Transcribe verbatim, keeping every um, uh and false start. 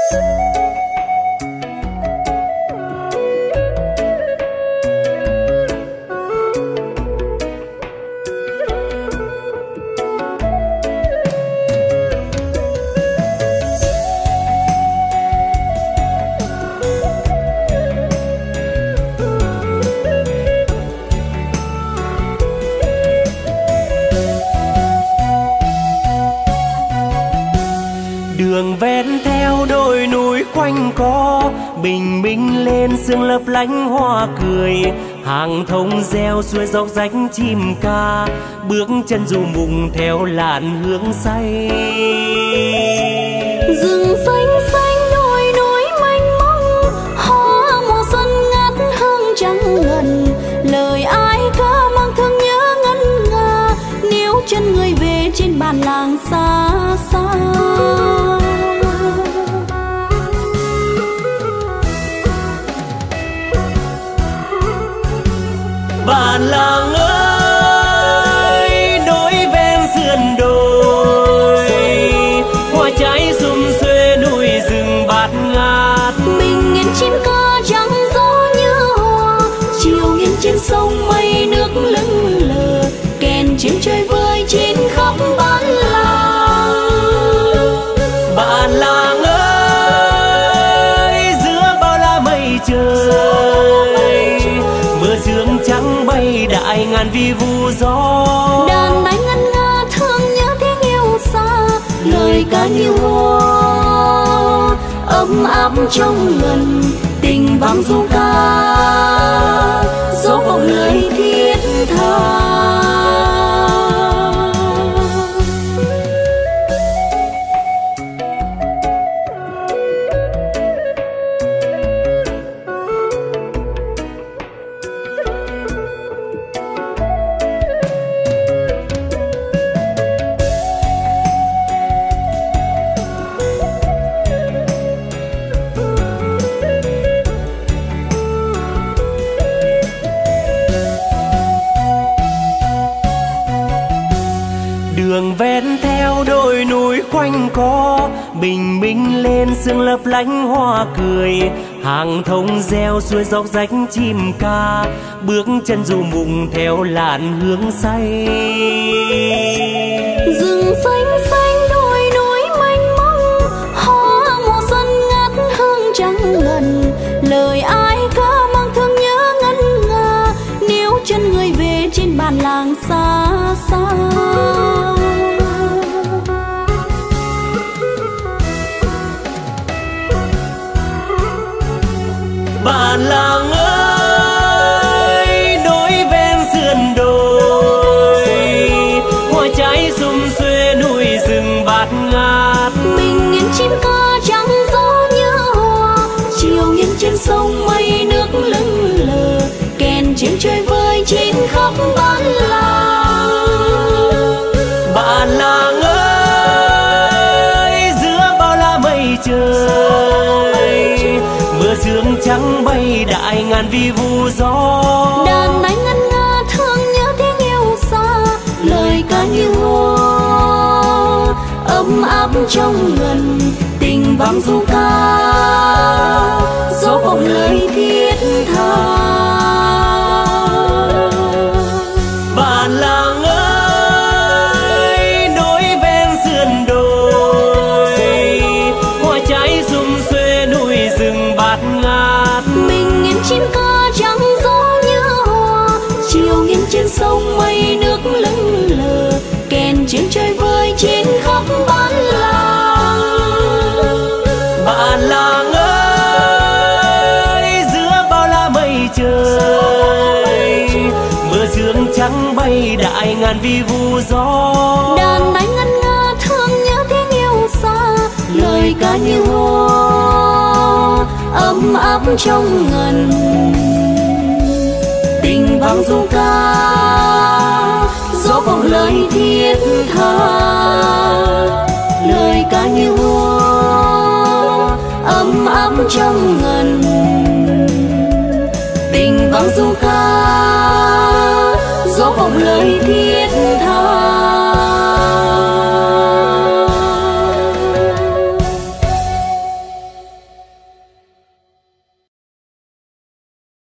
Đường ven theo đồi núi quanh co, bình minh lên sương lấp lánh hoa cười. Hàng thông reo xuôi dốc rách chim ca, bước chân du mùng theo làn hương say. Rừng xanh xanh đồi núi mênh mông, hoa mùa xuân ngát hương trắng ngần. Lời ai ca mang thương nhớ ngân nga, níu chân người về trên bản làng xa xa. Bản làng ơi, nối ven sườn đồi, hoa trái sum xuê núi rừng bạt ngát. Bình yên chim ca trắng gió như hoa, chiều nghiêng trên sông mây nước lững lờ. Kèn trên trời vơi trên khắp bản làng. Bản làng ơi, giữa bao la mây trời, mưa sương trắng bay đại ngàn vi vu gió. Đàn đánh ngân nga thương nhớ tiếng yêu xa, lời ca như hoa ấm áp trong ngần. Tình vang du ca dỗ vòng lời thiết tha. Đường ven theo đồi núi quanh co, bình minh lên sương lấp lánh hoa cười. Hàng thông reo xuôi dốc rách chim ca, bước chân du mùng theo làn hương say. Rừng xanh xanh đồi núi mênh mông, hoa mùa xuân ngát hương trắng ngần. Lời ai ca mang thương nhớ ngân nga, níu chân người về trên bản làng xa xa. Bản làng ơi, nối ven sườn đồi, hoa trái sum xuê núi rừng bạt ngát. Bình yên chim ca trắng gió như hoa, chiều nghiêng trên sông mây nước lững lờ. Kèn trên trời vơi trên khắp bản làng. Bản làng ơi, giữa bao la mây trời, mưa sương trắng bay đại ngàn vi vu gió. Đàn đánh ngân nga thương nhớ tiếng yêu xa, lời ca như hoa ấm áp trong ngần. Tình vang du ca dỗ vòng lời thiết tha. Bản làng ơi, nối ven sườn đồi, hoa trái sum xuê núi rừng bạt ngát. Bình yên chim ca trắng gió như hoa, chiều nghiêng trên sông mây nước lững lờ. Kèn trên trời vơi trên khắp bản làng. Bản làng ơi, giữa bao la mây trời, mưa sương trắng bay đại ngàn vi vu gió. Đàn đánh ngân nga thương nhớ tiếng yêu xa, lời ca như hoa ấm áp trong ngần. Tình vang du ca dỗ vòng lời thiết tha. Lời ca như hoa ấm áp trong ngần. Tình vang du ca dỗ vòng lời thiết